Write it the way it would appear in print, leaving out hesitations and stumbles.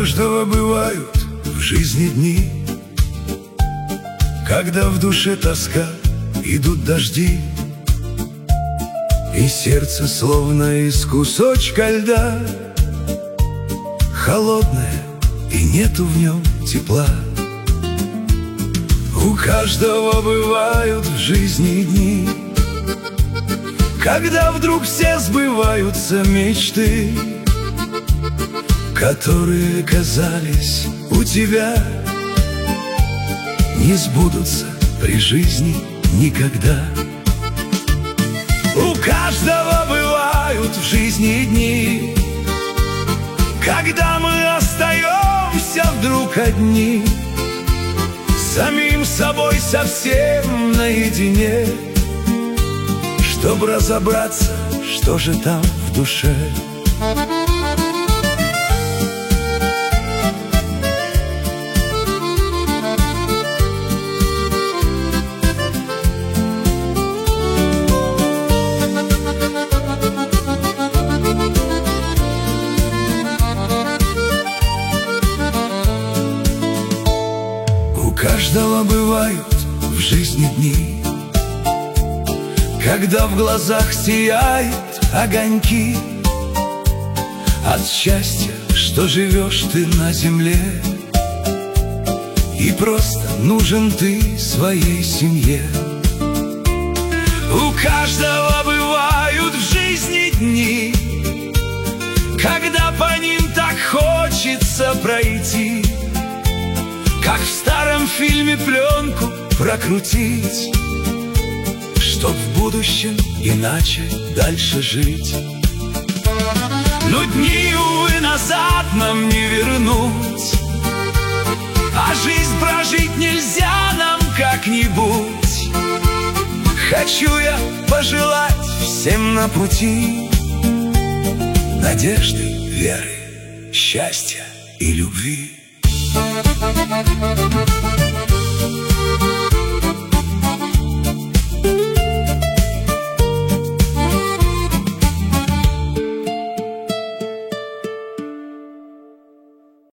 каждого бывают в жизни дни, когда в душе тоска, идут дожди, и сердце словно из кусочка льда, холодное, и нету в нем тепла. У каждого бывают в жизни дни, когда вдруг все сбываются мечты, которые казались у тебя, не сбудутся при жизни никогда. У каждого бывают в жизни дни, когда мы остаемся вдруг одни, самим собой совсем наедине, чтоб разобраться, что же там в душе. У каждого бывают в жизни дни, когда в глазах сияют огоньки от счастья, что живешь ты на земле, и просто нужен ты своей семье. У каждого бывают в жизни дни, когда по ним так хочется пройти, как в старом фильме пленку прокрутить, чтоб в будущем иначе дальше жить. Но дни, увы, назад нам не вернуть, а жизнь прожить нельзя нам как-нибудь. Хочу я пожелать всем на пути надежды, веры, счастья и любви.